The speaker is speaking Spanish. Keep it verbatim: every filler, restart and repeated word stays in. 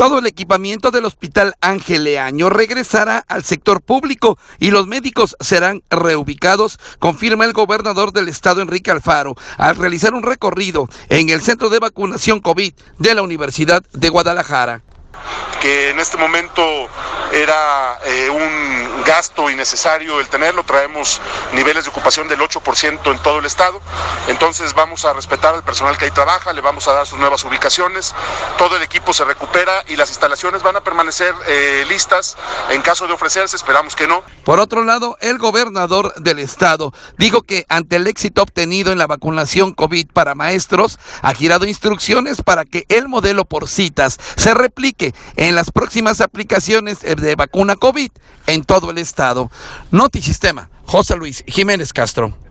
Todo el equipamiento del Hospital Ángel Leaño regresará al sector público y los médicos serán reubicados, confirma el gobernador del estado, Enrique Alfaro, al realizar un recorrido en el centro de vacunación COVID de la Universidad de Guadalajara. Que en este momento era eh, un gasto innecesario el tenerlo, traemos niveles de ocupación del ocho por ciento en todo el estado, entonces vamos a respetar al personal que ahí trabaja, le vamos a dar sus nuevas ubicaciones, todo el equipo se recupera y las instalaciones van a permanecer eh, listas en caso de ofrecerse, esperamos que no. Por otro lado, el gobernador del estado dijo que ante el éxito obtenido en la vacunación COVID para maestros, ha girado instrucciones para que el modelo por citas se replique en las próximas aplicaciones de vacuna COVID en todo el estado. Notisistema, José Luis Jiménez Castro.